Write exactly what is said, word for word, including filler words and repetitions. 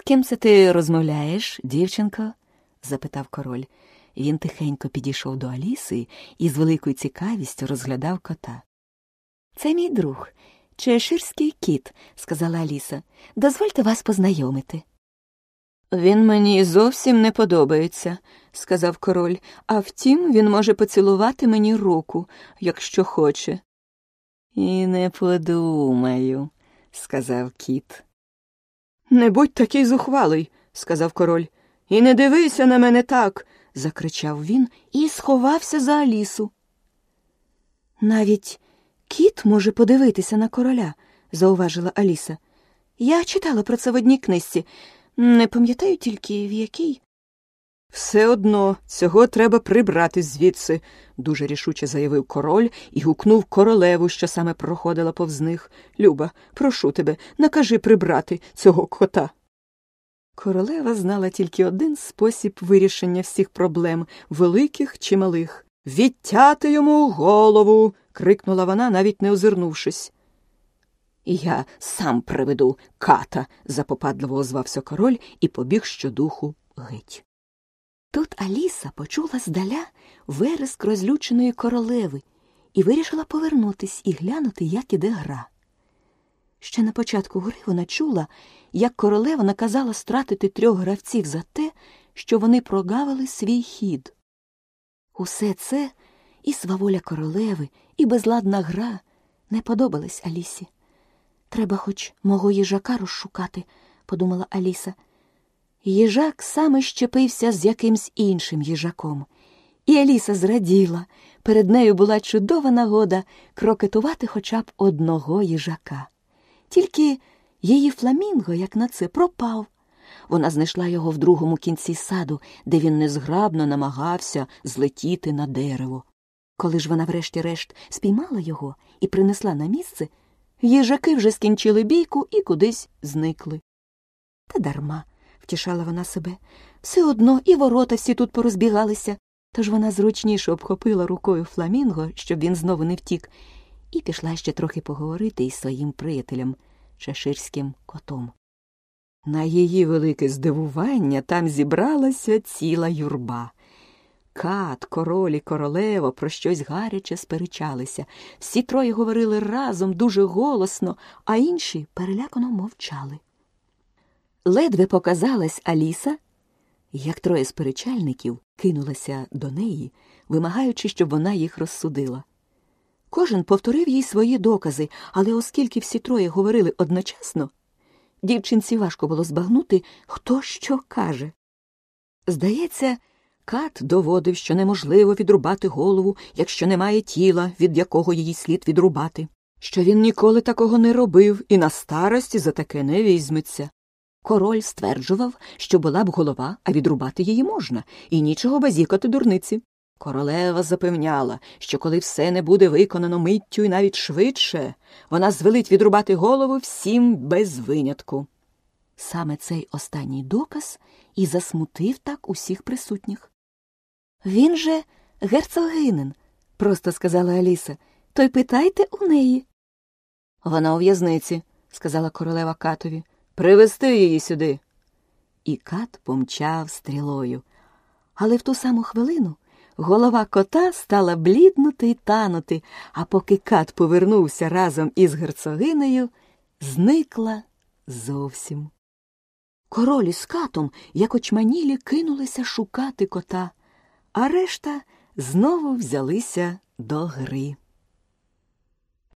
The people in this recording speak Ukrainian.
ким це ти розмовляєш, дівчинко?» – запитав король. Він тихенько підійшов до Аліси і з великою цікавістю розглядав кота. «Це мій друг, чеширський кіт», – сказала Аліса. «Дозвольте вас познайомити». «Він мені зовсім не подобається», – сказав король. «А втім, він може поцілувати мені руку, якщо хоче». «І не подумаю», – сказав кіт. «Не будь такий зухвалий», – сказав король. «І не дивися на мене так», – закричав він і сховався за Алісу. «Навіть кіт може подивитися на короля», – зауважила Аліса. «Я читала про це в одній книжці. Не пам'ятаю тільки, в якій». «Все одно, цього треба прибрати звідси», – дуже рішуче заявив король і гукнув королеву, що саме проходила повз них. «Люба, прошу тебе, накажи прибрати цього кота». Королева знала тільки один спосіб вирішення всіх проблем, великих чи малих. «Відтяти йому голову!» – крикнула вона, навіть не озирнувшись. «Я сам приведу ката», – запопадливо озвався король і побіг щодуху геть. Тут Аліса почула здаля вереск розлюченої королеви і вирішила повернутись і глянути, як іде гра. Ще на початку гри вона чула, як королева наказала стратити трьох гравців за те, що вони прогавили свій хід. Усе це, і сваволя королеви, і безладна гра, не подобались Алісі. «Треба хоч мого їжака розшукати», – подумала Аліса. Їжак саме щепився з якимсь іншим їжаком. І Аліса зраділа. Перед нею була чудова нагода крокетувати хоча б одного їжака. Тільки її фламінго, як на це, пропав. Вона знайшла його в другому кінці саду, де він незграбно намагався злетіти на дерево. Коли ж вона врешті-решт спіймала його і принесла на місце, їжаки вже скінчили бійку і кудись зникли. Та дарма, втішала вона себе. Все одно і ворота всі тут порозбігалися. Тож вона зручніше обхопила рукою фламінго, щоб він знову не втік, і пішла ще трохи поговорити із своїм приятелем, чеширським котом. На її велике здивування там зібралася ціла юрба. Кат, король і королева про щось гаряче сперечалися. Всі троє говорили разом дуже голосно, а інші перелякано мовчали. Ледве показалась Аліса, як троє сперечальників кинулися до неї, вимагаючи, щоб вона їх розсудила. Кожен повторив їй свої докази, але оскільки всі троє говорили одночасно, дівчинці важко було збагнути, хто що каже. Здається, Кат доводив, що неможливо відрубати голову, якщо немає тіла, від якого її слід відрубати, що він ніколи такого не робив і на старості за таке не візьметься. Король стверджував, що була б голова, а відрубати її можна, і нічого базікати дурниці. Королева запевняла, що коли все не буде виконано миттю і навіть швидше, вона звелить відрубати голову всім без винятку. Саме цей останній доказ і засмутив так усіх присутніх. «Він же герцогинин», – просто сказала Аліса, – «то й питайте у неї». «Вона у в'язниці», – сказала королева Катові. «Привезти її сюди». І Кат помчав стрілою. Але в ту саму хвилину голова кота стала бліднути й танути, а поки Кат повернувся разом із герцогинею, зникла зовсім. Король із Катом, як очманілі, кинулися шукати кота, а решта знову взялися до гри.